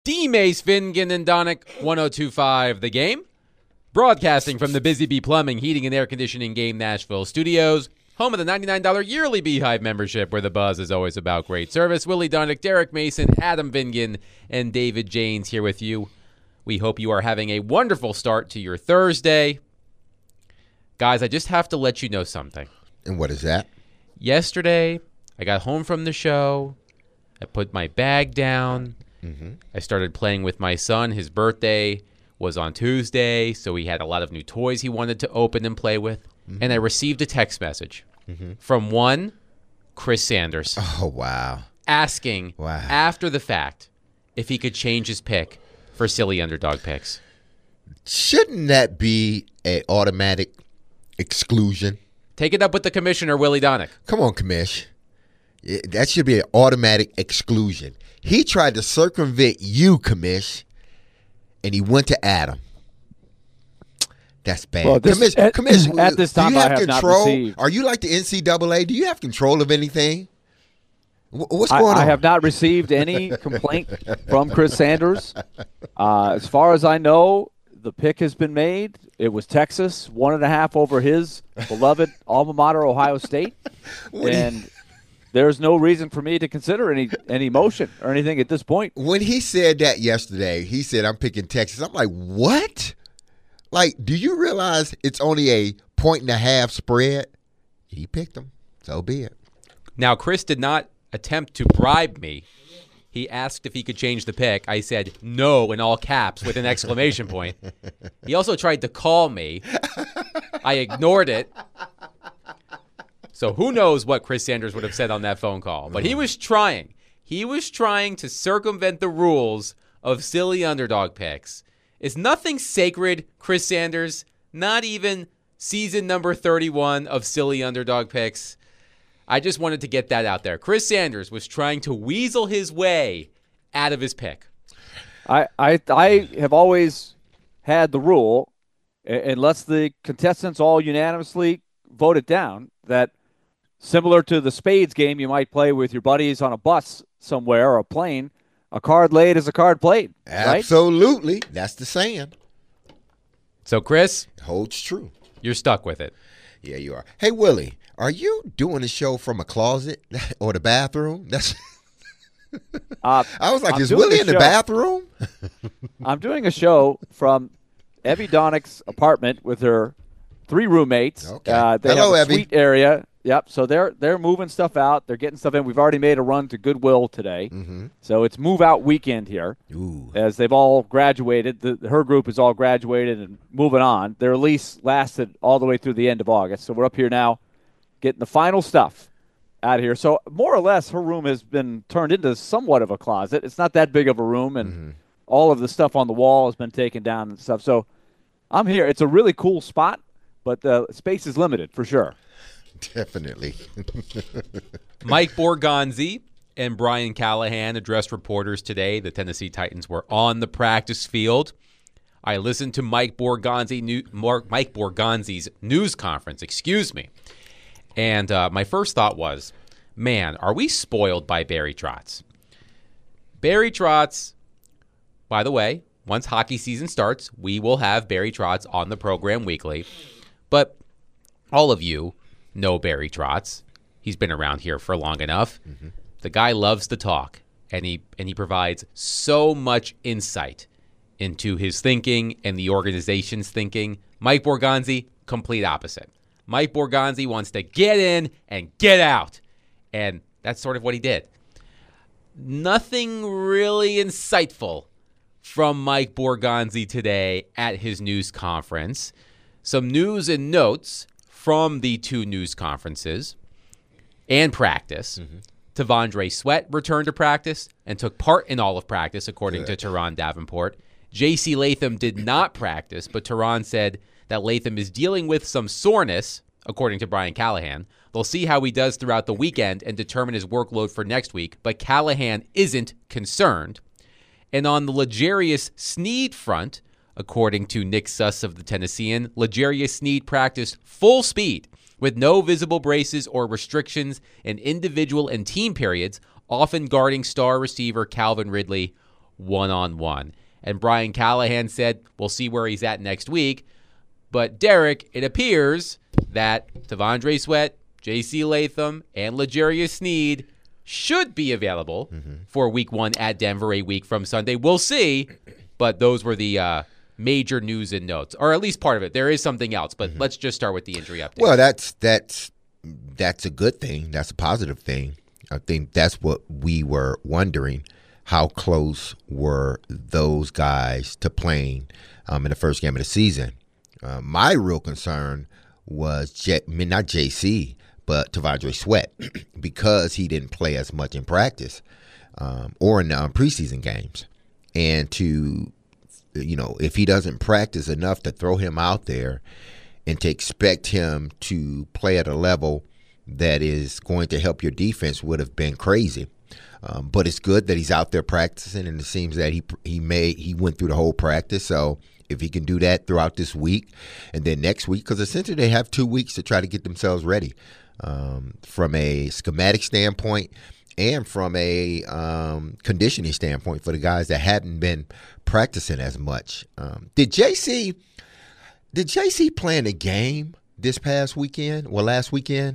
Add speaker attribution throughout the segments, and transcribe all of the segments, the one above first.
Speaker 1: D. Mace, Fingan, and Donick, 102.5 The Game. Broadcasting from the Busy Bee Plumbing, Heating, and Air Conditioning Game Nashville studios. Home of the $99 yearly Beehive membership, where the buzz is always about great service. Willie Donick, Derek Mason, Adam Vingan, and David Janes here with you. We hope you are having a wonderful start to your Thursday. Guys, I just have to let you know something.
Speaker 2: And what is that?
Speaker 1: Yesterday, I got home from the show. I put my bag down. I started playing with my son. His birthday was on Tuesday, so he had a lot of new toys he wanted to open and play with. And I received a text message from one Chris Sanders.
Speaker 2: Oh, wow.
Speaker 1: Asking after the fact if he could change his pick for silly underdog picks.
Speaker 2: Shouldn't that be an automatic exclusion?
Speaker 1: Take it up with the commissioner, Willie Donick.
Speaker 2: Come on, Commish. That should be an automatic exclusion. He tried to circumvent you, Commish, and he went to Adam. That's bad.
Speaker 3: Well,
Speaker 2: Commish,
Speaker 3: at this time,
Speaker 2: do you have
Speaker 3: I have
Speaker 2: control?
Speaker 3: not received.
Speaker 2: Are you like the NCAA? Do you have control of anything? What's going on?
Speaker 3: I have not received any complaint from Chris Sanders. As far as I know, the pick has been made. It was Texas, 1.5 over his beloved alma mater, Ohio State. And there's no reason for me to consider any motion or anything at this point.
Speaker 2: When he said that yesterday, he said, I'm picking Texas. I'm like, what? Like, do you realize it's only a 1.5 spread? He picked them. So be it.
Speaker 1: Now, Chris did not attempt to bribe me. He asked if he could change the pick. I said no in all caps with an exclamation point. He also tried to call me. I ignored it. So who knows what Chris Sanders would have said on that phone call. But he was trying. He was trying to circumvent the rules of silly underdog picks. Is nothing sacred, Chris Sanders? Not even season number 31 of silly underdog picks. I just wanted to get that out there. Chris Sanders was trying to weasel his way out of his pick.
Speaker 3: I have always had the rule, unless the contestants all unanimously vote it down, that similar to the spades game you might play with your buddies on a bus somewhere or a plane, a card laid is a card played. Right?
Speaker 2: Absolutely. That's the saying.
Speaker 1: So, Chris,
Speaker 2: Holds true.
Speaker 1: you're stuck with it.
Speaker 2: Yeah, you are. Hey, Willie, are you doing the show from a closet or the bathroom? That's. I was like, is Willie in the bathroom?
Speaker 3: I'm doing a show from Evie Donick's apartment with her 3 roommates.
Speaker 2: Okay.
Speaker 3: They
Speaker 2: Hello,
Speaker 3: have a
Speaker 2: Evie.
Speaker 3: suite area. Yep. So they're moving stuff out. They're getting stuff in. We've already made a run to Goodwill today. So it's move out weekend here.
Speaker 2: Ooh.
Speaker 3: As they've all graduated. Her group is all graduated and moving on. Their lease lasted all the way through the end of August. So we're up here now getting the final stuff out of here. So more or less her room has been turned into somewhat of a closet. It's not that big of a room, and all of the stuff on the wall has been taken down and stuff. So I'm here. It's a really cool spot, but the space is limited for sure.
Speaker 2: Definitely.
Speaker 1: Mike Borgonzi and Brian Callahan addressed reporters today. The Tennessee Titans were on the practice field. I listened to Mike Borgonzi's news conference, and my first thought was, man, are we spoiled by Barry Trotz? Barry Trotz, by the way, once hockey season starts, we will have Barry Trotz on the program weekly. But all of you know Barry Trotz. He's been around here for long enough. The guy loves to talk, and he provides so much insight into his thinking and the organization's thinking. Mike Borgonzi, complete opposite. Mike Borgonzi wants to get in and get out, and that's sort of what he did. Nothing really insightful from Mike Borgonzi today at his news conference. Some news and notes from the 2 news conferences and practice. T'Vondre Sweat returned to practice and took part in all of practice, according to Teron Davenport. J.C. Latham did not practice, but Teron said that Latham is dealing with some soreness, according to Brian Callahan. They'll see how he does throughout the weekend and determine his workload for next week, but Callahan isn't concerned. And on the L'Jarius Sneed front, according to Nick Suss of the Tennessean, L'Jarius Sneed practiced full speed with no visible braces or restrictions in individual and team periods, often guarding star receiver Calvin Ridley one-on-one. And Brian Callahan said we'll see where he's at next week. But, Derek, it appears that T'Vondre Sweat, J.C. Latham, and L'Jarius Sneed should be available for week 1 at Denver, a week from Sunday. We'll see, but those were the major news and notes, or at least part of it. There is something else, but let's just start with the injury update.
Speaker 2: Well, that's a good thing. That's a positive thing. I think that's what we were wondering. How close were those guys to playing in the first game of the season? My real concern was not JC, but T'Vondre Sweat, because he didn't play as much in practice or in preseason games. And if he doesn't practice enough to throw him out there and to expect him to play at a level that is going to help your defense would have been crazy. But it's good that he's out there practicing, and it seems that he went through the whole practice. So if he can do that throughout this week and then next week, because essentially they have 2 weeks to try to get themselves ready from a schematic standpoint and from a conditioning standpoint for the guys that hadn't been practicing as much. Did JC play in a game this past weekend? Well, last weekend?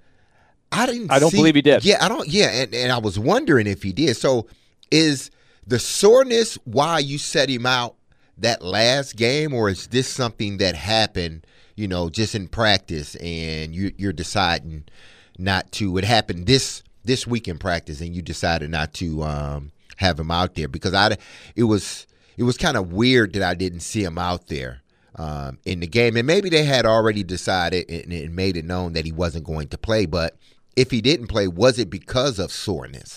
Speaker 2: I don't
Speaker 3: believe he did.
Speaker 2: Yeah, and I was wondering if he did. So is the soreness why you set him out that last game, or is this something that happened, just in practice, and you're deciding not to? It happened this week in practice, and you decided not to have him out there, because it was kind of weird that I didn't see him out there in the game, and maybe they had already decided and made it known that he wasn't going to play. But if he didn't play, was it because of soreness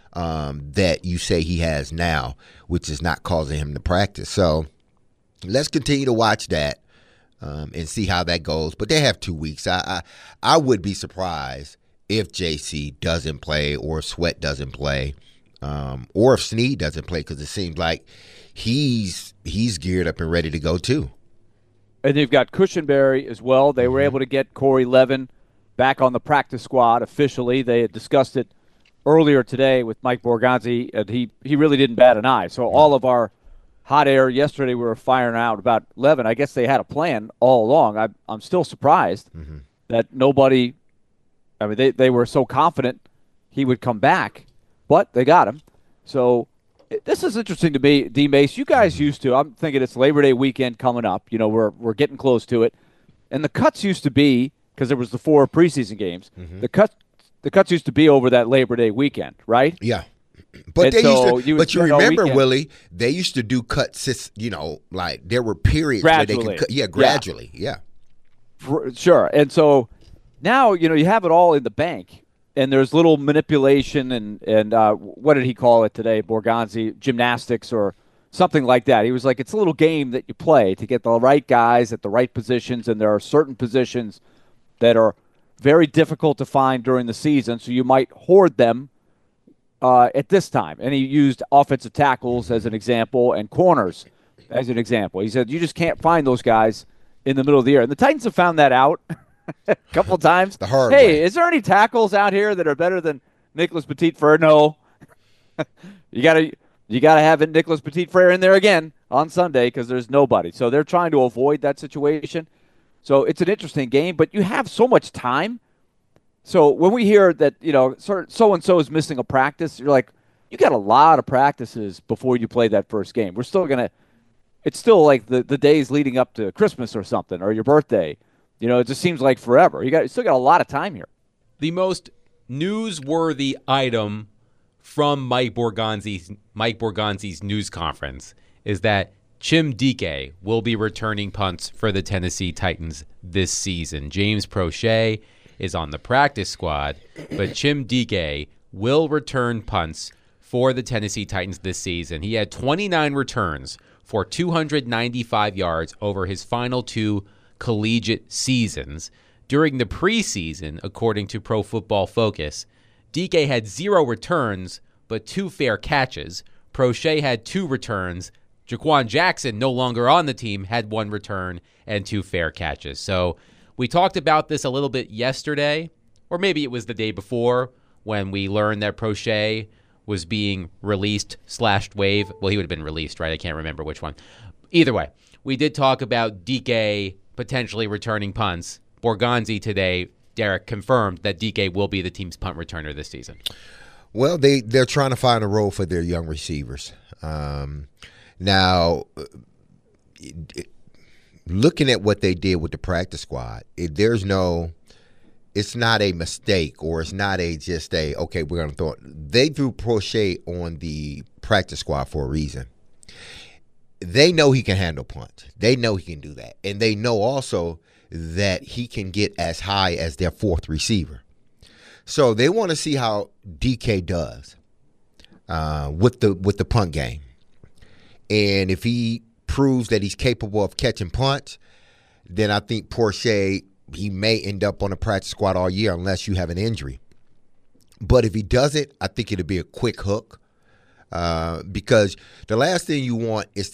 Speaker 2: that you say he has now, which is not causing him to practice? So let's continue to watch that and see how that goes. But they have 2 weeks. I would be surprised if JC doesn't play, or Sweat doesn't play, or if Sneed doesn't play, because it seems like he's geared up and ready to go too.
Speaker 3: And they've got Cushenberry as well. They were able to get Corey Levin back on the practice squad officially. They had discussed it earlier today with Mike Borgonzi, and he really didn't bat an eye. So all of our hot air yesterday, we were firing out about Levin. I guess they had a plan all along. I'm still surprised that nobody – I mean, they were so confident he would come back, but they got him. So this is interesting to me, D. Mace. You guys used to – I'm thinking it's Labor Day weekend coming up. We're getting close to it. And the cuts used to be – because there was the 4 preseason games. The cuts used to be over that Labor Day weekend, right?
Speaker 2: Yeah. But you remember, Willie, they used to do cuts, like there were periods
Speaker 3: gradually.
Speaker 2: Where they could cut. Yeah, gradually. Yeah.
Speaker 3: Sure. And so now, you have it all in the bank, and there's little manipulation and what did he call it today, Borgonzi, gymnastics or something like that. He was like, it's a little game that you play to get the right guys at the right positions, and there are certain positions that are very difficult to find during the season, so you might hoard them at this time. And he used offensive tackles as an example and corners as an example. He said you just can't find those guys in the middle of the year. And the Titans have found that out a couple times.
Speaker 2: The hard way.
Speaker 3: Is there any tackles out here that are better than Nicholas Petit-Frere? No. You gotta have Nicholas Petit-Frere in there again on Sunday because there's nobody. So they're trying to avoid that situation. So it's an interesting game, but you have so much time. So when we hear that, so-and-so is missing a practice, you're like, you got a lot of practices before you play that first game. It's still like the days leading up to Christmas or something, or your birthday. It just seems like forever. You still got a lot of time here.
Speaker 1: The most newsworthy item from Mike Borgonzi's news conference is that Chim Dike will be returning punts for the Tennessee Titans this season. James Prochet is on the practice squad, but Chim Dike will return punts for the Tennessee Titans this season. He had 29 returns for 295 yards over his final 2 collegiate seasons. During the preseason, according to Pro Football Focus, Dike had 0 returns but 2 fair catches. Prochet had 2 returns. Jaquan Jackson, no longer on the team, had 1 return and 2 fair catches. So we talked about this a little bit yesterday, or maybe it was the day before, when we learned that Prochet was being released / waive. Well, he would have been released, right? I can't remember which one. Either way, we did talk about DK potentially returning punts. Borgonzi today, Derek, confirmed that DK will be the team's punt returner this season.
Speaker 2: Well, they're trying to find a role for their young receivers. Now, looking at what they did with the practice squad, it's not a mistake, or it's not okay, we're going to throw it. They threw Proche on the practice squad for a reason. They know he can handle punts. They know he can do that. And they know also that he can get as high as their fourth receiver. So they want to see how DK does with the punt game. And if he proves that he's capable of catching punts, then I think Proche, he may end up on the practice squad all year unless you have an injury. But if he doesn't, I think it'll be a quick hook, because the last thing you want is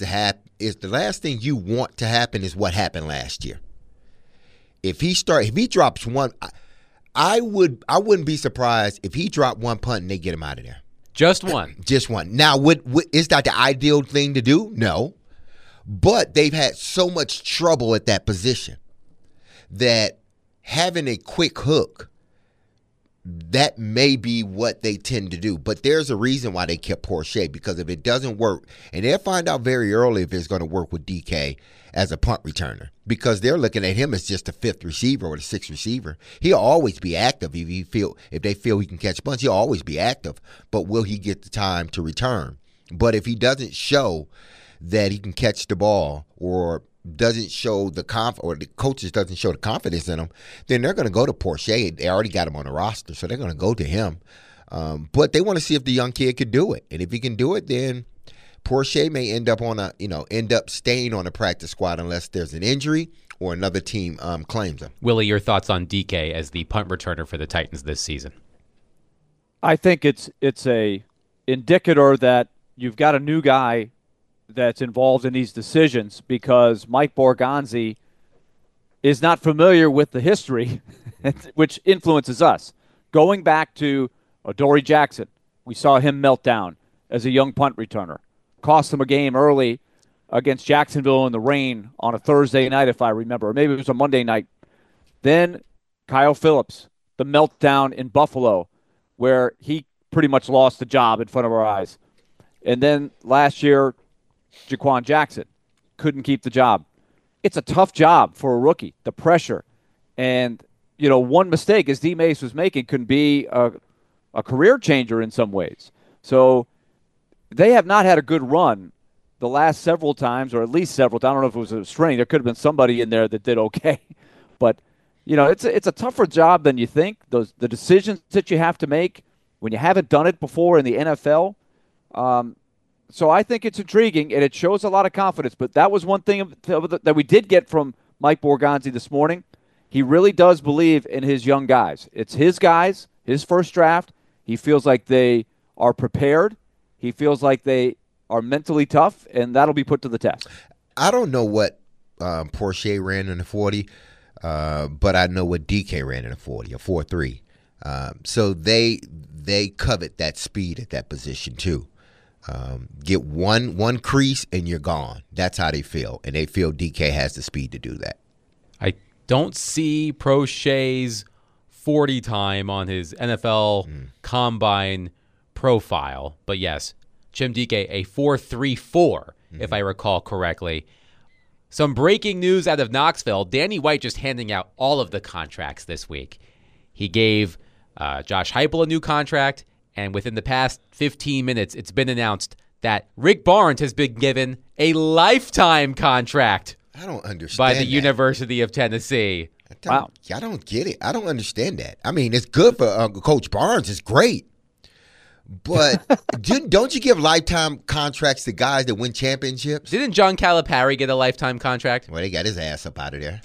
Speaker 2: what happened last year. If he drops one, I wouldn't be surprised if he dropped one punt and they get him out of there.
Speaker 1: Just one.
Speaker 2: Just one. Now, is that the ideal thing to do? No. But they've had so much trouble at that position that having a quick hook, that may be what they tend to do. But there's a reason why they kept Proche, because if it doesn't work, and they'll find out very early if it's going to work with DK as a punt returner, because they're looking at him as just the fifth receiver or the sixth receiver. He'll always be active if they feel he can catch punts. He'll always be active, but will he get the time to return? But if he doesn't show that he can catch the ball, or doesn't show the or the coaches doesn't show the confidence in him, then they're going to go to Proche. They already got him on the roster, so they're going to go to him. But they want to see if the young kid could do it, and if he can do it, then Proche may end up staying on the practice squad unless there's an injury or another team claims him.
Speaker 1: Willie, your thoughts on DK as the punt returner for the Titans this season?
Speaker 3: I think it's a indicator that you've got a new guy that's involved in these decisions, because Mike Borgonzi is not familiar with the history, which influences us. Going back to Adoree Jackson, we saw him melt down as a young punt returner. Cost him a game early against Jacksonville in the rain on a Thursday night, if I remember. Or maybe it was a Monday night. Then Kyle Phillips, the meltdown in Buffalo, where he pretty much lost the job in front of our eyes. And then last year, Jaquan Jackson couldn't keep the job. It's a tough job for a rookie, the pressure. And, one mistake, as D. Mace was making, can be a career changer in some ways. So they have not had a good run the last several times, or at least several times. I don't know if it was a string. There could have been somebody in there that did okay. But, it's a tougher job than you think. The decisions that you have to make when you haven't done it before in the NFL. So I think it's intriguing, and it shows a lot of confidence. But that was one thing that we did get from Mike Borgonzi this morning. He really does believe in his young guys. It's his guys, his first draft. He feels like they are prepared. He feels like they are mentally tough, and that'll be put to the test.
Speaker 2: I don't know what Proche ran in the 40, but I know what DK ran in the 40, a 4.3. So they covet that speed at that position too. Get one crease and you're gone. That's how they feel, and they feel DK has the speed to do that.
Speaker 1: I don't see Proche's 40 time on his NFL Combine profile, but yes, Chim DK, a 4.34, if I recall correctly. Some breaking news out of Knoxville. Danny White just handing out all of the contracts this week. He gave Josh Heupel a new contract, and within the past 15 minutes, it's been announced that Rick Barnes has been given a lifetime contract.
Speaker 2: I don't understand
Speaker 1: by the
Speaker 2: that.
Speaker 1: University of Tennessee.
Speaker 2: I don't get it. I don't understand that. I mean, it's good for Coach Barnes. It's great. But don't you give lifetime contracts to guys that win championships?
Speaker 1: Didn't John Calipari get a lifetime contract?
Speaker 2: Well, they got his ass up out of there.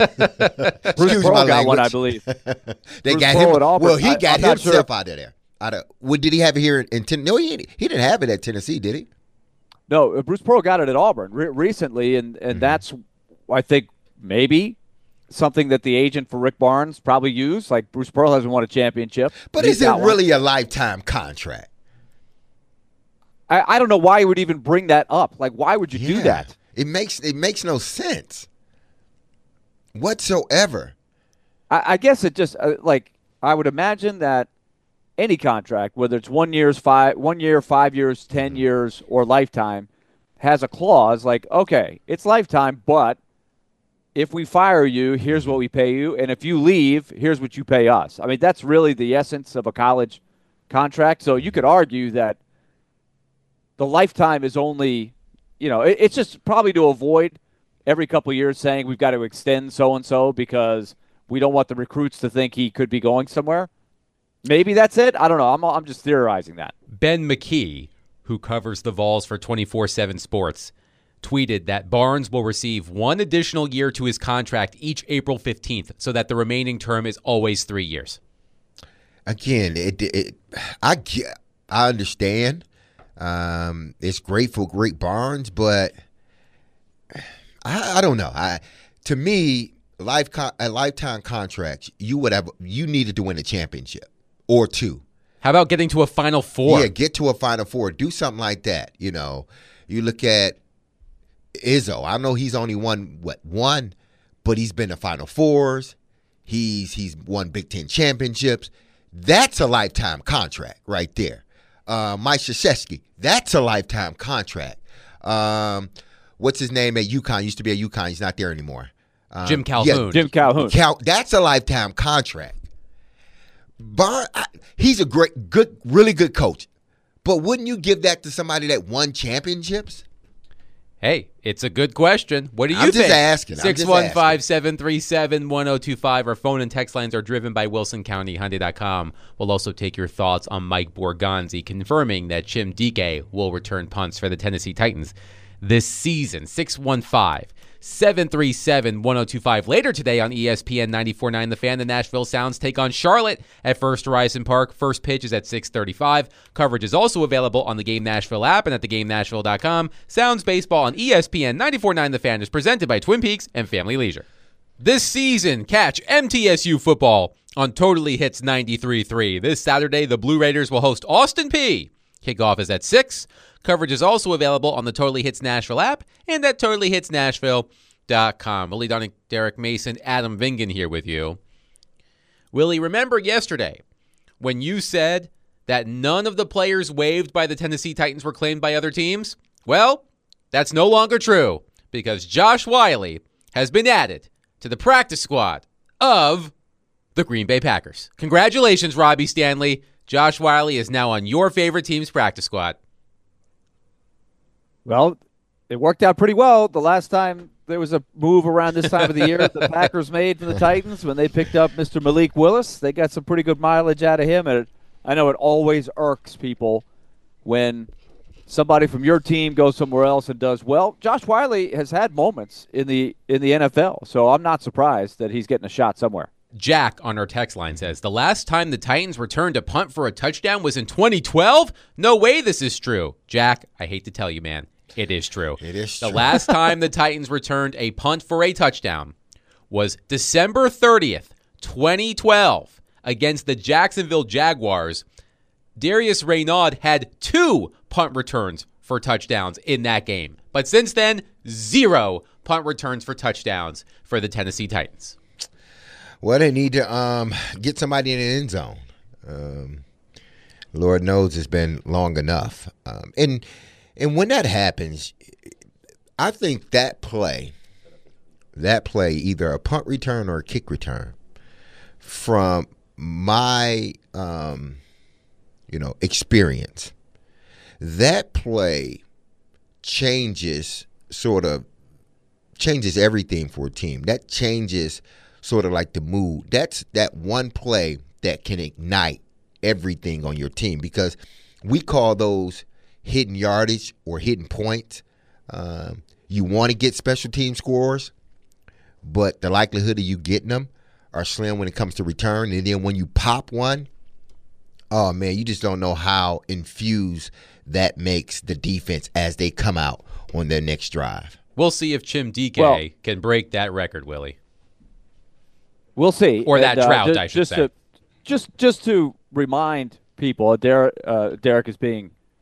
Speaker 3: Bruce Pearl got one, I believe.
Speaker 2: They
Speaker 3: Bruce
Speaker 2: got
Speaker 3: Pearl
Speaker 2: him.
Speaker 3: at Auburn.
Speaker 2: Well, he got himself
Speaker 3: sure.
Speaker 2: out of there. What did he have it here in Tennessee? No, he didn't have it at Tennessee, did he?
Speaker 3: No, Bruce Pearl got it at Auburn recently, and that's, I think, maybe something that the agent for Rick Barnes probably used. Like, Bruce Pearl hasn't won a championship.
Speaker 2: But is it really a lifetime contract?
Speaker 3: I don't know why you would even bring that up. Like, why would you do that?
Speaker 2: It makes no sense whatsoever.
Speaker 3: I guess it just like I would imagine that any contract, whether it's 1 year, 5 years, 10 years, or lifetime, has a clause like, okay, it's lifetime, but if we fire you, here's what we pay you, and if you leave, here's what you pay us. I mean, that's really the essence of a college contract. So you could argue that the lifetime is only, it's just probably to avoid every couple of years saying we've got to extend so-and-so because we don't want the recruits to think he could be going somewhere. Maybe that's it. I don't know. I'm just theorizing that.
Speaker 1: Ben McKee, who covers the Vols for 24/7 Sports, tweeted that Barnes will receive one additional year to his contract each April 15th so that the remaining term is always 3 years.
Speaker 2: Again, I understand. It's great for Great Barnes, but I don't know. To me, lifetime contracts, you needed to win a championship or two.
Speaker 1: How about getting to a Final Four?
Speaker 2: Yeah, get to a Final Four. Do something like that. You look at Izzo. I know he's only won one, but he's been to Final Fours. He's won Big Ten championships. That's a lifetime contract right there. Mike Krzyzewski, that's a lifetime contract. What's his name at UConn? Used to be at UConn. He's not there anymore.
Speaker 1: Jim Calhoun.
Speaker 3: Jim Calhoun.
Speaker 2: That's a lifetime contract. He's a really good coach. But wouldn't you give that to somebody that won championships?
Speaker 1: Hey, it's a good question. What do you
Speaker 2: I'm
Speaker 1: think?
Speaker 2: just asking.
Speaker 1: 615-737-1025. Our phone and text lines are driven by WilsonCountyHyundai.com. We'll also take your thoughts on Mike Borgonzi confirming that Chim Dike will return punts for the Tennessee Titans this season. 615-737-1025. Later today on ESPN 94.9 The Fan, the Nashville Sounds take on Charlotte at First Horizon Park. First pitch is at 6:35. Coverage is also available on the Game Nashville app and at theGameNashville.com. Sounds baseball on ESPN 94.9 The Fan is presented by Twin Peaks and Family Leisure. This season, catch MTSU football on Totally Hits 93.3. This Saturday, the Blue Raiders will host Austin Peay. Kickoff is at 6. Coverage is also available on the Totally Hits Nashville app and at TotallyHitsNashville.com. Willie Dunning, Derek Mason, Adam Vingan here with you. Willie, remember yesterday when you said that none of the players waived by the Tennessee Titans were claimed by other teams? Well, that's no longer true because Josh Whyle has been added to the practice squad of the Green Bay Packers. Congratulations, Robbie Stanley. Josh Whyle is now on your favorite team's practice squad.
Speaker 3: Well, it worked out pretty well. The last time there was a move around this time of the year the Packers made for the Titans when they picked up Mr. Malik Willis. They got some pretty good mileage out of him. And I know it always irks people when somebody from your team goes somewhere else and does well. Josh Whyle has had moments in the NFL, so I'm not surprised that he's getting a shot somewhere.
Speaker 1: Jack on our text line says, the last time the Titans returned a punt for a touchdown was in 2012? No way this is true. Jack, I hate to tell you, man. It is true.
Speaker 2: It is true.
Speaker 1: The last time the Titans returned a punt for a touchdown was December 30th, 2012, against the Jacksonville Jaguars. Darius Raynaud had 2 punt returns for touchdowns in that game. But since then, 0 punt returns for touchdowns for the Tennessee Titans.
Speaker 2: Well, they need to get somebody in the end zone. Lord knows it's been long enough. And when that happens, I think that play, either a punt return or a kick return, from my experience, that play changes everything for a team. That changes sort of like the mood. That's that one play that can ignite everything on your team, because we call those hidden yardage or hidden points. You want to get special team scores, but the likelihood of you getting them are slim when it comes to return. And then when you pop one, oh man, you just don't know how infused that makes the defense as they come out on their next drive.
Speaker 1: We'll see if Chim Dike can break that record, Willie.
Speaker 3: We'll see.
Speaker 1: Or that drought, I should say.
Speaker 3: Just to remind people, Derek is being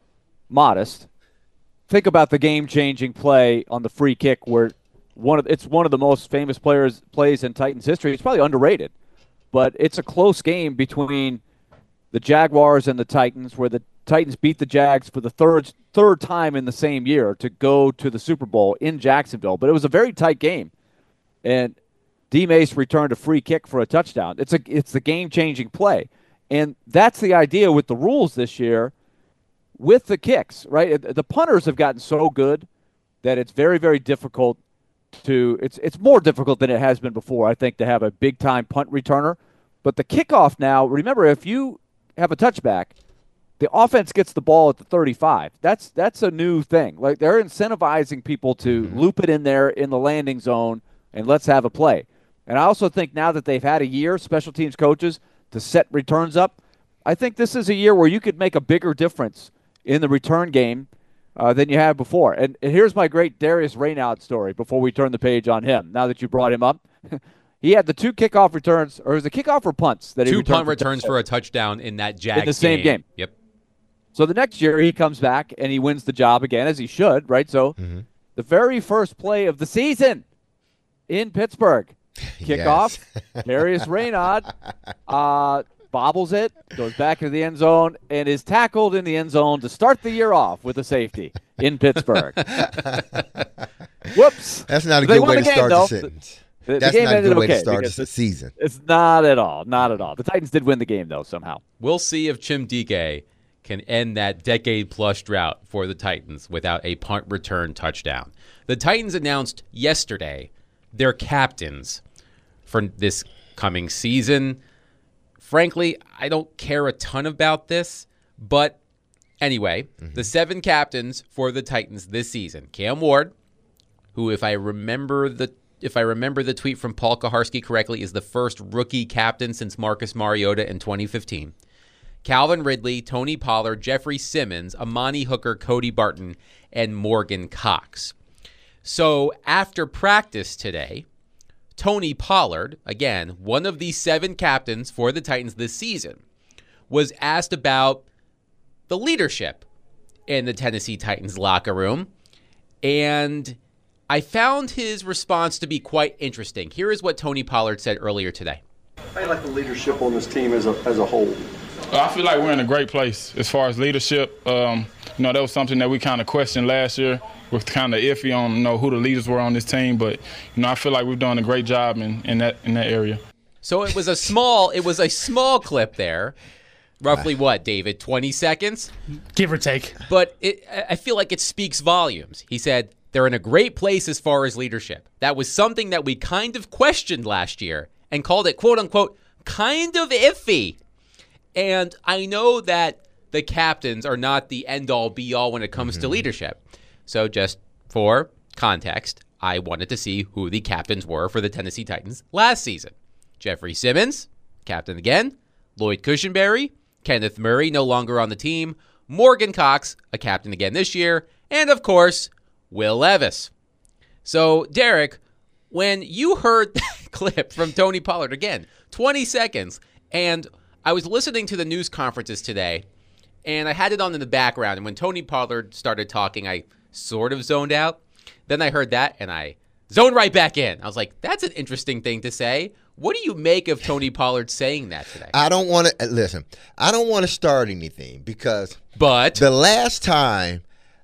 Speaker 3: modest, think about the game-changing play on the free kick where it's one of the most famous plays in Titans history. It's probably underrated, but it's a close game between the Jaguars and the Titans, where the Titans beat the Jags for the third time in the same year to go to the Super Bowl in Jacksonville. But it was a very tight game, and D. Mace returned a free kick for a touchdown. It's the game-changing play, and that's the idea with the rules this year with the kicks, right? The punters have gotten so good that it's very, very difficult it's more difficult than it has been before, I think, to have a big-time punt returner. But the kickoff now, remember, if you have a touchback, the offense gets the ball at the 35. That's a new thing. Like, they're incentivizing people to loop it in there in the landing zone and let's have a play. And I also think now that they've had a year, special teams coaches, to set returns up, I think this is a year where you could make a bigger difference in the return game than you had before. And here's my great Darius Raynaud story before we turn the page on him, now that you brought him up. He had the 2 kickoff returns, or was it kickoff or punts? That
Speaker 1: 2 punt returns for a touchdown in that Jags
Speaker 3: in the same game.
Speaker 1: Yep.
Speaker 3: So the next year he comes back and he wins the job again, as he should, right? So the very first play of the season in Pittsburgh, kickoff, Darius Raynaud bobbles it, goes back into the end zone, and is tackled in the end zone to start the year off with a safety in Pittsburgh. Whoops.
Speaker 2: That's not a good way to start the sentence.
Speaker 3: The game
Speaker 2: not a good way to
Speaker 3: start
Speaker 2: the season.
Speaker 3: It's not at all. Not at all. The Titans did win the game, though, somehow.
Speaker 1: We'll see if Chimdike can end that decade-plus drought for the Titans without a punt return touchdown. The Titans announced yesterday their captains for this coming season. Frankly, I don't care a ton about this, but anyway, the 7 captains for the Titans this season: Cam Ward, who, if I remember the tweet from Paul Kaharski correctly, is the first rookie captain since Marcus Mariota in 2015. Calvin Ridley, Tony Pollard, Jeffrey Simmons, Amani Hooker, Cody Barton, and Morgan Cox. So after practice today, Tony Pollard, again, one of the 7 captains for the Titans this season, was asked about the leadership in the Tennessee Titans locker room, and I found his response to be quite interesting. Here is what Tony Pollard said earlier today.
Speaker 4: How do you like the leadership on this team as a whole?
Speaker 5: I feel like we're in a great place as far as leadership. That was something that we kind of questioned last year. We're kind of iffy on who the leaders were on this team, but I feel like we've done a great job in that area.
Speaker 1: So it was a small clip there. Roughly what, David? 20 seconds?
Speaker 6: Give or take.
Speaker 1: But I feel like it speaks volumes. He said they're in a great place as far as leadership. That was something that we kind of questioned last year and called it, quote unquote, kind of iffy. And I know that the captains are not the end-all, be-all when it comes to leadership. So just for context, I wanted to see who the captains were for the Tennessee Titans last season. Jeffrey Simmons, captain again. Lloyd Cushenberry, Kenneth Murray, no longer on the team. Morgan Cox, a captain again this year. And, of course, Will Levis. So, Derek, when you heard that clip from Tony Pollard, again, 20 seconds, and I was listening to the news conferences today, and I had it on in the background, and when Tony Pollard started talking, I sort of zoned out. Then I heard that, and I zoned right back in. I was like, that's an interesting thing to say. What do you make of Tony Pollard saying that today?
Speaker 2: I don't want to start anything because
Speaker 1: but
Speaker 2: the last time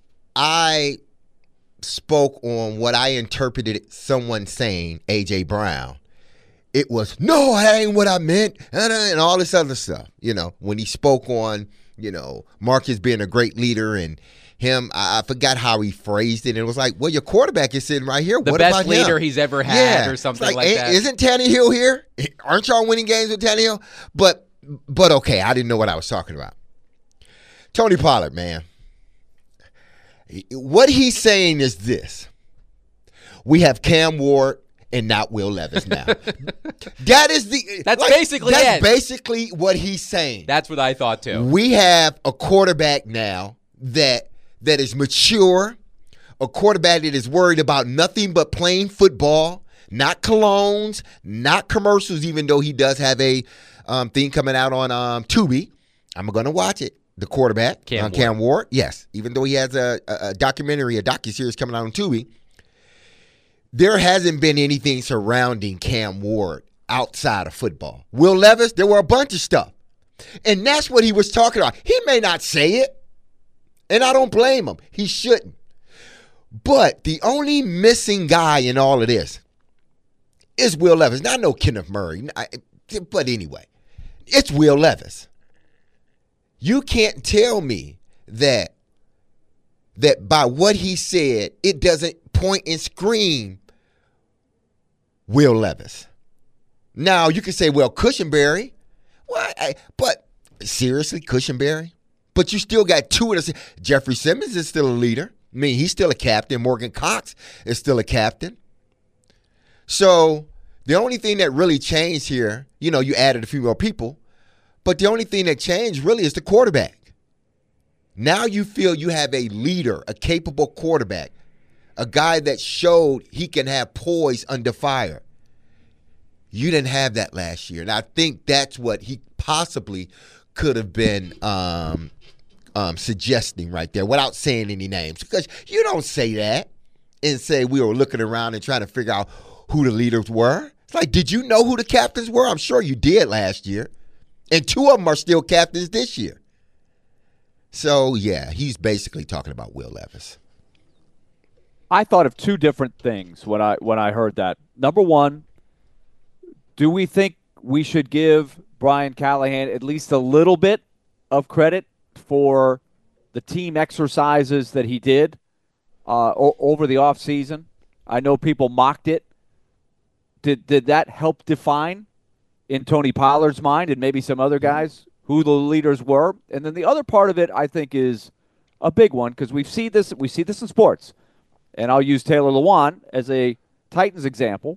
Speaker 2: I spoke on what I interpreted someone saying, A.J. Brown, it was, no, that ain't what I meant, and all this other stuff. When he spoke on, Marcus being a great leader and him, I forgot how he phrased it. And it was like, well, your quarterback is sitting right here.
Speaker 1: The
Speaker 2: what
Speaker 1: best
Speaker 2: about
Speaker 1: leader
Speaker 2: him?
Speaker 1: He's ever had or something like that.
Speaker 2: Isn't Tannehill here? Aren't y'all winning games with Tannehill? But okay, I didn't know what I was talking about. Tony Pollard, man. What he's saying is this. We have Cam Ward and not Will Levis now. That's basically what he's saying.
Speaker 1: That's what I thought too.
Speaker 2: We have a quarterback now that is mature, a quarterback that is worried about nothing but playing football, not colognes, not commercials, even though he does have a thing coming out on Tubi. I'm going to watch it. the quarterback,
Speaker 1: Cam
Speaker 2: Cam Ward. Yes, even though he has a docuseries coming out on Tubi, there hasn't been anything surrounding Cam Ward outside of football. Will Levis, there were a bunch of stuff. And that's what he was talking about. He may not say it, and I don't blame him. He shouldn't. But the only missing guy in all of this is Will Levis. Now, I know Kenneth Murray, but anyway, it's Will Levis. You can't tell me that by what he said, it doesn't point and scream Will Levis. Now, you can say, well, Cushenberry. But seriously, Cushenberry? But you still got two of the. Jeffrey Simmons is still a leader. I mean, he's still a captain. Morgan Cox is still a captain. So the only thing that really changed here, you added a few more people, but the only thing that changed really is the quarterback. Now you feel you have a leader, a capable quarterback, a guy that showed he can have poise under fire. You didn't have that last year, and I think that's what he possibly could have been suggesting right there without saying any names. Because you don't say that and say we were looking around and trying to figure out who the leaders were. It's like, did you know who the captains were? I'm sure you did last year. And two of them are still captains this year. So, yeah, he's basically talking about Will Levis.
Speaker 3: I thought of two different things when I heard that. Number one, do we think we should give Brian Callahan at least a little bit of credit for the team exercises that he did over the offseason? I know people mocked it. Did that help define in Tony Pollard's mind and maybe some other guys who the leaders were? And then the other part of it, I think, is a big one because we see this in sports. And I'll use Taylor Lewan as a Titans example.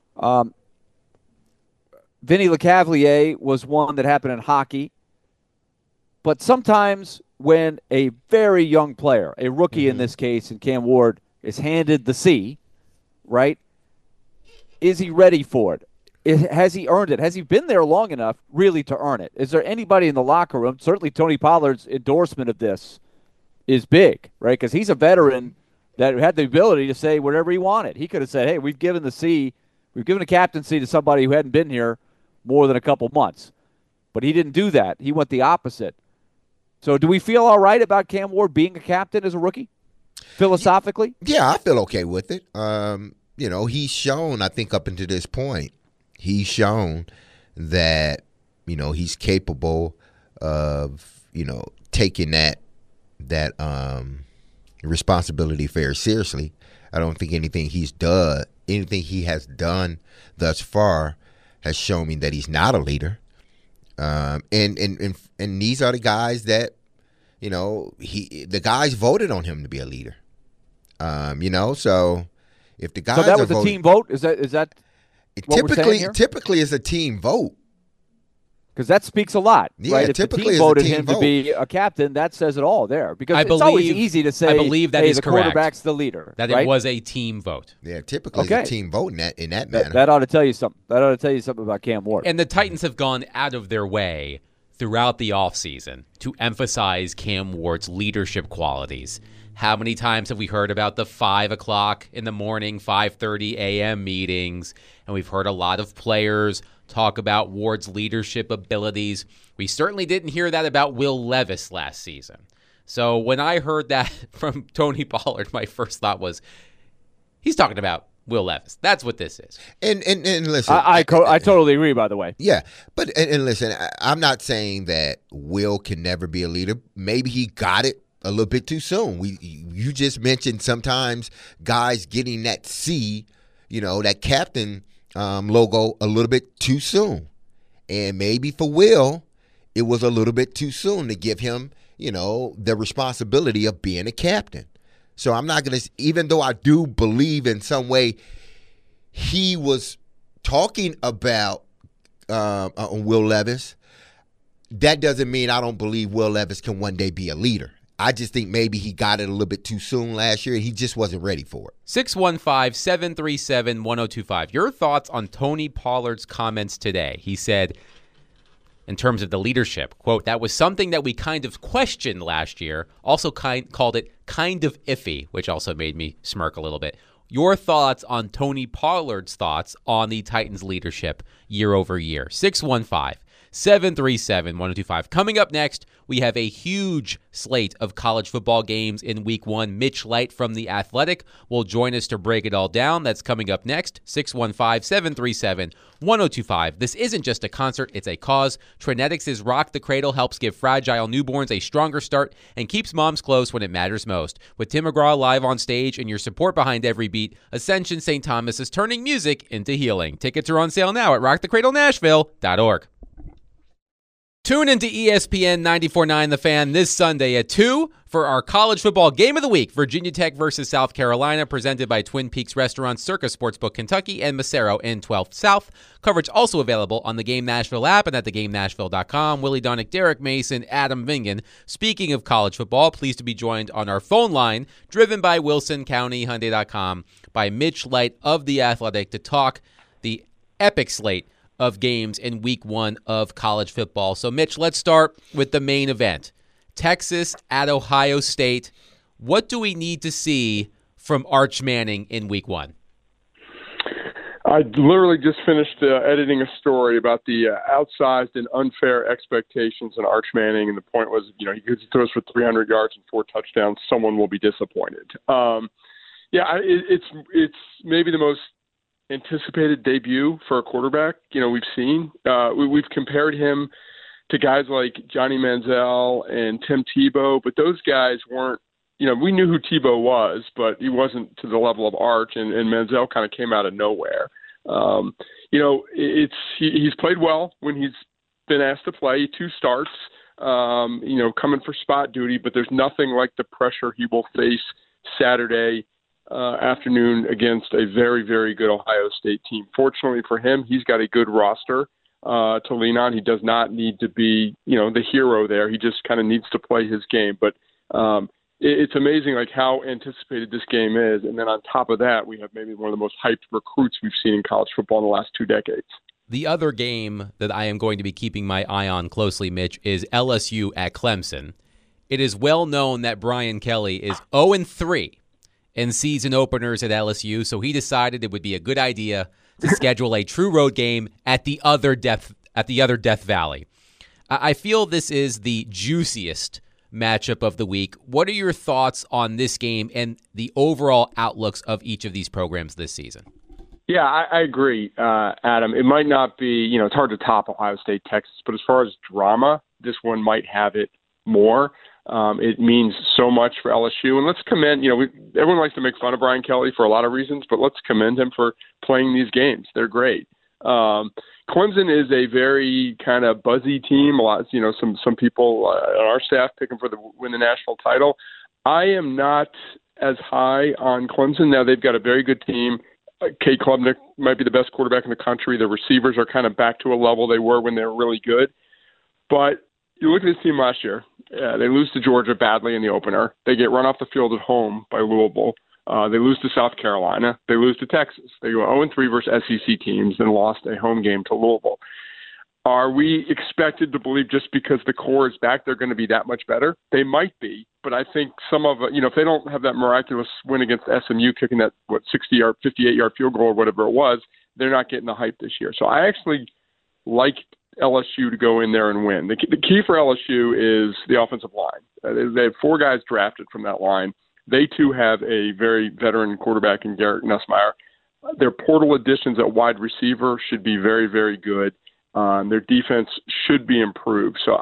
Speaker 3: Vinny LeCavalier was one that happened in hockey. But sometimes when a very young player, a rookie in this case, and Cam Ward, is handed the C, right, is he ready for it? Has he earned it? Has he been there long enough really to earn it? Is there anybody in the locker room? Certainly Tony Pollard's endorsement of this is big, right, because he's a veteran that had the ability to say whatever he wanted. He could have said, hey, we've given the captaincy to somebody who hadn't been here more than a couple months. But he didn't do that. He went the opposite. So do we feel all right about Cam Ward being a captain as a rookie, philosophically?
Speaker 2: Yeah, I feel okay with it. He's shown, I think, up until this point, he's shown that, he's capable of, taking that responsibility very seriously. I don't think anything he has done thus far has shown me that he's not a leader. And these are the guys that, the guys voted on him to be a leader. So if the guys
Speaker 3: so that was a team vote. Is that what we're saying here?
Speaker 2: Typically it's a team vote.
Speaker 3: Because that speaks a lot,
Speaker 2: yeah,
Speaker 3: right? If the team voted him to be a captain, that says it all there. Because it's always easy to say,
Speaker 1: I believe that
Speaker 3: hey,
Speaker 1: is
Speaker 3: the
Speaker 1: correct.
Speaker 3: quarterback's the leader.
Speaker 1: That
Speaker 3: right?
Speaker 1: it was a team vote.
Speaker 2: Yeah, typically it's a team vote in that manner.
Speaker 3: That ought to tell you something. That ought to tell you something about Cam Ward.
Speaker 1: And the Titans have gone out of their way throughout the offseason to emphasize Cam Ward's leadership qualities. How many times have we heard about the 5 o'clock in the morning, 5:30 a.m. meetings? And we've heard a lot of players talk about Ward's leadership abilities. We certainly didn't hear that about Will Levis last season. So when I heard that from Tony Pollard, my first thought was, he's talking about Will Levis. That's what this is.
Speaker 2: And listen,
Speaker 3: I totally agree, by the way.
Speaker 2: Yeah, but and listen, I'm not saying that Will can never be a leader. Maybe he got it a little bit too soon. You just mentioned sometimes guys getting that C, that captain logo a little bit too soon. And maybe for Will, it was a little bit too soon to give him, the responsibility of being a captain. So I'm not going to, even though I do believe in some way he was talking about Will Levis, that doesn't mean I don't believe Will Levis can one day be a leader. I just think maybe he got it a little bit too soon last year. He just wasn't ready for it.
Speaker 1: 615-737-1025. Your thoughts on Tony Pollard's comments today. He said, in terms of the leadership. Quote, that was something that we kind of questioned last year. Also called it kind of iffy, which also made me smirk a little bit. Your thoughts on Tony Pollard's thoughts on the Titans' leadership year over year. 615-737-1025. Coming up next, we have a huge slate of college football games in week 1. Mitch Light from The Athletic will join us to break it all down. That's coming up next. 615-737-1025. This isn't just a concert, it's a cause. Trinetics' Rock the Cradle helps give fragile newborns a stronger start and keeps moms close when it matters most. With Tim McGraw live on stage and your support behind every beat, Ascension St. Thomas is turning music into healing. Tickets are on sale now at rockthecradlenashville.org. Tune into ESPN 94.9 The Fan this Sunday at 2 for our college football game of the week, Virginia Tech versus South Carolina, presented by Twin Peaks Restaurants, Circa Sportsbook Kentucky, and Macero in 12th South. Coverage also available on the Game Nashville app and at theGameNashville.com. Willie Donick, Derek Mason, Adam Vingan. Speaking of college football, pleased to be joined on our phone line, driven by WilsonCountyHyundai.com, by Mitch Light of The Athletic to talk the epic slate of games in week 1 of college football. So, Mitch, let's start with the main event. Texas at Ohio State. What do we need to see from Arch Manning in week 1?
Speaker 6: I literally just finished editing a story about the outsized and unfair expectations in Arch Manning, and the point was, he throws for 300 yards and 4 touchdowns. Someone will be disappointed. It's maybe the most anticipated debut for a quarterback, we've seen. We've compared him to guys like Johnny Manziel and Tim Tebow, but those guys weren't, we knew who Tebow was, but he wasn't to the level of Arch, and Manziel kind of came out of nowhere. He's played well when he's been asked to play, 2 starts, coming for spot duty, but there's nothing like the pressure he will face Saturday afternoon against a very, very good Ohio State team. Fortunately for him, he's got a good roster to lean on. He does not need to be, the hero there. He just kind of needs to play his game. But it's amazing, how anticipated this game is. And then on top of that, we have maybe one of the most hyped recruits we've seen in college football in the last 2 decades.
Speaker 1: The other game that I am going to be keeping my eye on closely, Mitch, is LSU at Clemson. It is well known that Brian Kelly is 0-3 in season openers at LSU, so he decided it would be a good idea to schedule a true road game at the other Death Valley. I feel this is the juiciest matchup of the week. What are your thoughts on this game and the overall outlooks of each of these programs this season?
Speaker 6: Yeah, I agree, Adam. It might not be, it's hard to top Ohio State, Texas, but as far as drama, this one might have it more. It means so much for LSU. And let's commend, everyone likes to make fun of Brian Kelly for a lot of reasons, but let's commend him for playing these games. They're great. Clemson is a very kind of buzzy team. A lot, some people on our staff pick them for win the national title. I am not as high on Clemson. Now they've got a very good team. Cade Klubnik might be the best quarterback in the country. The receivers are kind of back to a level they were when they were really good. But you look at this team last year. They lose to Georgia badly in the opener. They get run off the field at home by Louisville. They lose to South Carolina. They lose to Texas. They go 0-3 versus SEC teams and lost a home game to Louisville. Are we expected to believe just because the core is back, they're going to be that much better? They might be, but I think some of it, if they don't have that miraculous win against SMU, kicking that 60-yard, 58-yard field goal or whatever it was, they're not getting the hype this year. So I actually like LSU to go in there and win. The key for LSU is the offensive line. They have 4 guys drafted from that line. They too have a very veteran quarterback in Garrett Nussmeier. Their portal additions at wide receiver should be very, very good. Their defense should be improved. So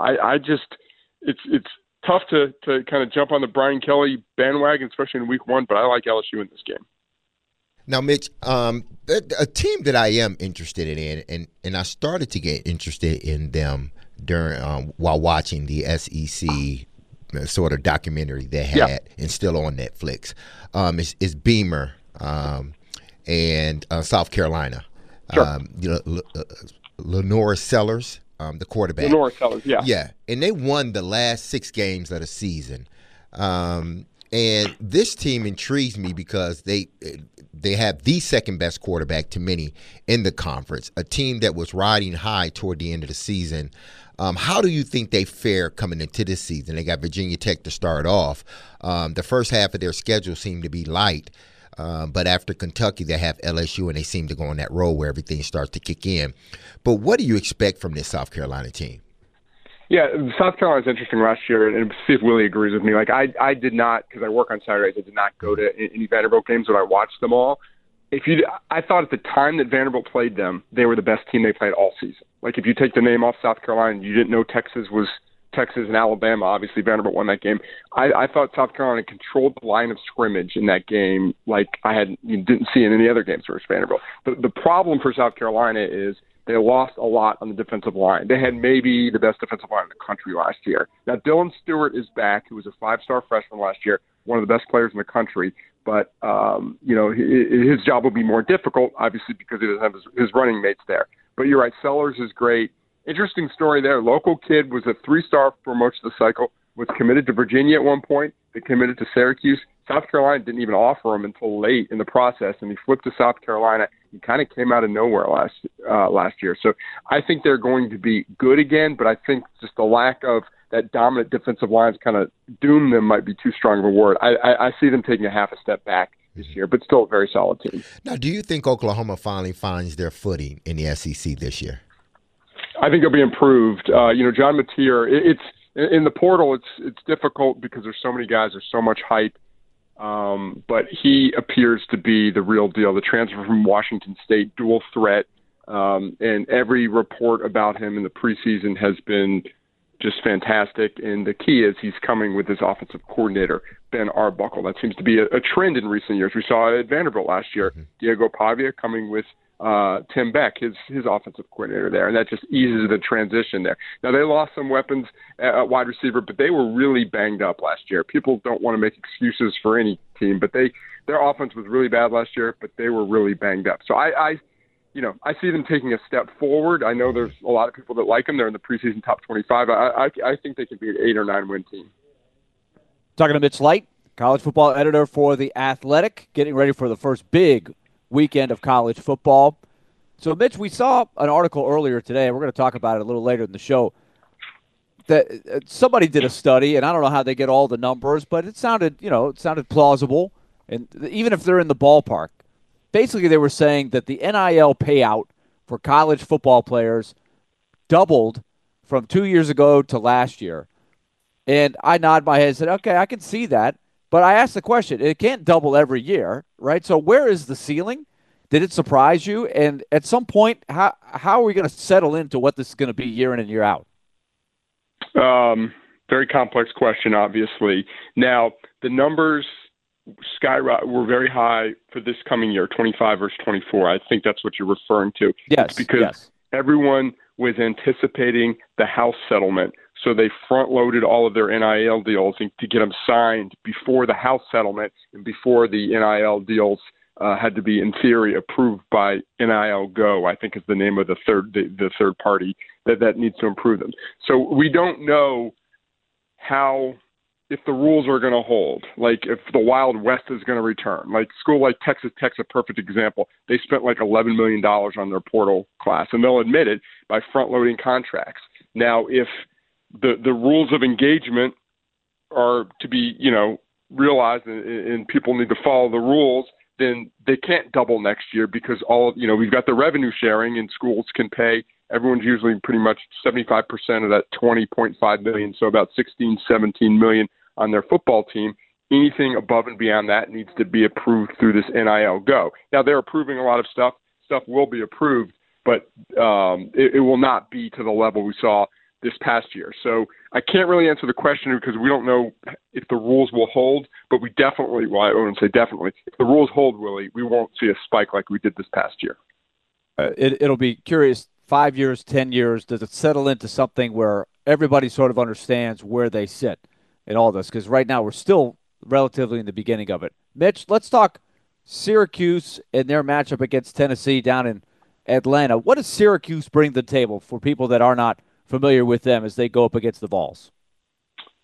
Speaker 6: it's tough to kind of jump on the Brian Kelly bandwagon, especially in week 1, but I like LSU in this game.
Speaker 2: Now, Mitch, a team that I am interested in, and I started to get interested in them during while watching the SEC sort of documentary they had and still on Netflix, is Beamer and South Carolina.
Speaker 6: Sure.
Speaker 2: Lenore Sellers, the quarterback.
Speaker 6: Lenore Sellers, yeah.
Speaker 2: Yeah, and they won the last 6 games of the season. And this team intrigues me because they have the second best quarterback to many in the conference, a team that was riding high toward the end of the season. How do you think they fare coming into this season? They got Virginia Tech to start off. The first half of their schedule seemed to be light, but after Kentucky, they have LSU, and they seem to go on that roll where everything starts to kick in. But what do you expect from this South Carolina team?
Speaker 6: Yeah, South Carolina's interesting last year, and see if Willie agrees with me. Like, I did not, because I work on Saturdays, I did not go to any Vanderbilt games, but I watched them all. I thought at the time that Vanderbilt played them, they were the best team they played all season. Like, if you take the name off South Carolina, you didn't know Texas was Texas and Alabama. Obviously, Vanderbilt won that game. I thought South Carolina controlled the line of scrimmage in that game like you didn't see in any other games versus Vanderbilt. The problem for South Carolina is they lost a lot on the defensive line. They had maybe the best defensive line in the country last year. Now, Dylan Stewart is back, who was a 5-star freshman last year, one of the best players in the country. But, his job will be more difficult, obviously, because he doesn't have his running mates there. But you're right, Sellers is great. Interesting story there. Local kid was a 3-star for most of the cycle, was committed to Virginia at one point. They committed to Syracuse. South Carolina didn't even offer him until late in the process, and he flipped to South Carolina. He kind of came out of nowhere last year. So I think they're going to be good again, but I think just the lack of that dominant defensive line's kind of doom them might be too strong of a word. I see them taking a half a step back this year, but still a very solid team.
Speaker 2: Now, do you think Oklahoma finally finds their footing in the SEC this year?
Speaker 6: I think it'll be improved. John Mateer, it's in the portal. It's difficult because there's so many guys. There's so much hype. But he appears to be the real deal. The transfer from Washington State, dual threat, and every report about him in the preseason has been just fantastic. And the key is he's coming with his offensive coordinator, Ben Arbuckle. That seems to be a trend in recent years. We saw it at Vanderbilt last year. Diego Pavia coming with Tim Beck, his offensive coordinator there, and that just eases the transition there. Now, they lost some weapons at wide receiver, but they were really banged up last year. People don't want to make excuses for any team, but their offense was really bad last year, but they were really banged up. So I see them taking a step forward. I know there's a lot of people that like them. They're in the preseason top 25. I think they could be an 8 or 9 win team.
Speaker 3: Talking to Mitch Light, college football editor for The Athletic, getting ready for the first big weekend of college football. So, Mitch, we saw an article earlier today, and we're going to talk about it a little later in the show, that somebody did a study, and I don't know how they get all the numbers, but it sounded plausible, and even if they're in the ballpark. Basically, they were saying that the NIL payout for college football players doubled from 2 years ago to last year. And I nod my head and said, okay, I can see that. But I asked the question, it can't double every year, right? So where is the ceiling? Did it surprise you? And at some point, how are we going to settle into what this is going to be year in and year out?
Speaker 6: Very complex question, obviously. Now, the numbers were very high for this coming year, 25 versus 24. I think that's what you're referring to.
Speaker 3: Yes,
Speaker 6: it's because everyone was anticipating the House settlement. So they front-loaded all of their NIL deals to get them signed before the House settlement and before the NIL deals had to be, in theory, approved by NIL Go, I think is the name of the third party that needs to improve them. So we don't know if the rules are going to hold, like if the Wild West is going to return. Like school like Texas Tech's a perfect example. They spent like $11 million on their portal class, and they'll admit it by front-loading contracts. Now, if the rules of engagement are to be, realized and people need to follow the rules, then they can't double next year because we've got the revenue sharing and schools can pay. Everyone's usually pretty much 75% of that $20.5 million, so about $16, $17 million on their football team. Anything above and beyond that needs to be approved through this NIL Go. Now, they're approving a lot of stuff. Stuff will be approved, but it will not be to the level we saw this past year. So I can't really answer the question because we don't know if the rules will hold, but we definitely, well, I wouldn't say definitely, if the rules hold, Willie, we won't see a spike like we did this past year.
Speaker 3: It'll be curious, 5 years, 10 years, does it settle into something where everybody sort of understands where they sit in all this? Because right now we're still relatively in the beginning of it. Mitch, let's talk Syracuse and their matchup against Tennessee down in Atlanta. What does Syracuse bring to the table for people that are not familiar with them as they go up against the Vols?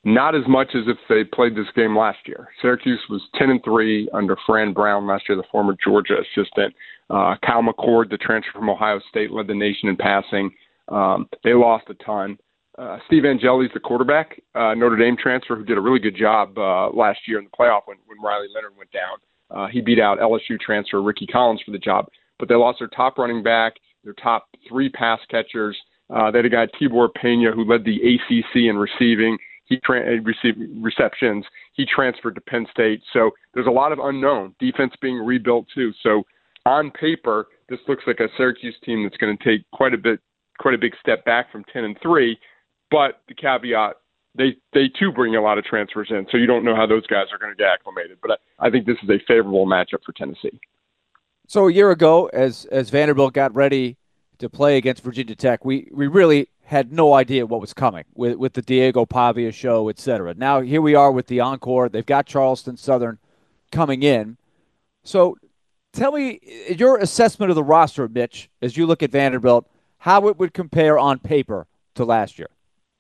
Speaker 6: not as much as if they played this game last year. Syracuse was 10-3 under Fran Brown last year, the former Georgia assistant. Kyle McCord, the transfer from Ohio State, led the nation in passing. They lost a ton. Steve Angeli's the quarterback, Notre Dame transfer, who did a really good job last year in the playoff when Riley Leonard went down. He beat out LSU transfer Ricky Collins for the job. But they lost their top running back, their top 3 pass catchers. They had a guy, Tibor Pena, who led the ACC in receiving. He received receptions. He transferred to Penn State. So there's a lot of unknown. Defense being rebuilt too. So on paper, this looks like a Syracuse team that's going to take quite a big step back from 10-3. But the caveat, they too bring a lot of transfers in, so you don't know how those guys are going to get acclimated. But I think this is a favorable matchup for Tennessee.
Speaker 3: So a year ago, as Vanderbilt got ready to play against Virginia Tech, we really had no idea what was coming with the Diego Pavia show, et cetera. Now here we are with the encore. They've got Charleston Southern coming in. So tell me your assessment of the roster, Mitch, as you look at Vanderbilt, how it would compare on paper to last year.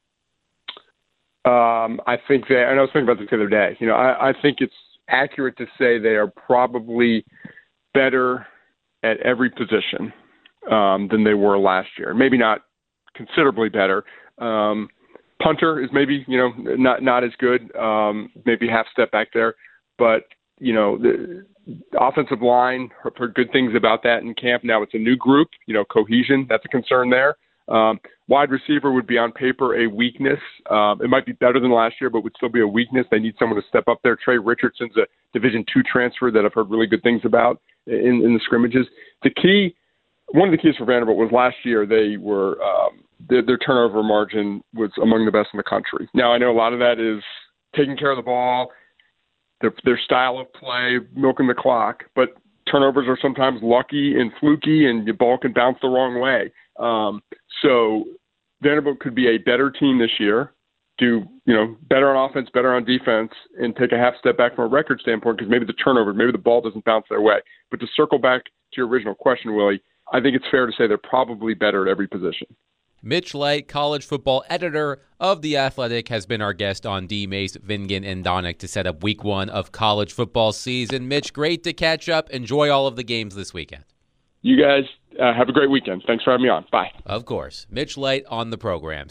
Speaker 6: I think and I was thinking about this the other day. I think it's accurate to say they are probably better at every position than they were last year. Maybe not considerably better. Punter is maybe, not as good, maybe half step back there. But, the offensive line, heard good things about that in camp. Now it's a new group, cohesion, that's a concern there. Wide receiver would be on paper a weakness. It might be better than last year, but would still be a weakness. They need someone to step up there. Trey Richardson's a Division II transfer that I've heard really good things about in the scrimmages. One of the keys for Vanderbilt was last year they were their turnover margin was among the best in the country. Now I know a lot of that is taking care of the ball, their style of play, milking the clock, but turnovers are sometimes lucky and fluky, and the ball can bounce the wrong way. So Vanderbilt could be a better team this year, do better on offense, better on defense, and take a half step back from a record standpoint because maybe the ball doesn't bounce their way. But to circle back to your original question, Willie, I think it's fair to say they're probably better at every position.
Speaker 1: Mitch Light, college football editor of The Athletic, has been our guest on D. Mace, Vingan, and Donick to set up week 1 of college football season. Mitch, great to catch up. Enjoy all of the games this weekend.
Speaker 6: You guys have a great weekend. Thanks for having me on. Bye.
Speaker 1: Of course. Mitch Light on the program.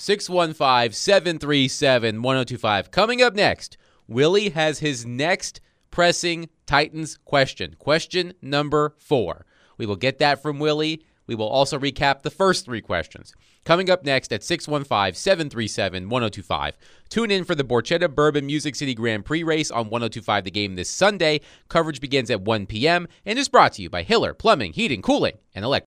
Speaker 1: 615-737-1025. Coming up next, Willie has his next pressing Titans question. Question number 4. We will get that from Willie. We will also recap the first 3 questions. Coming up next at 615-737-1025. Tune in for the Borchetta Bourbon Music City Grand Prix race on 1025 The Game this Sunday. Coverage begins at 1 p.m. and is brought to you by Hiller Plumbing, Heating, Cooling, and Electric.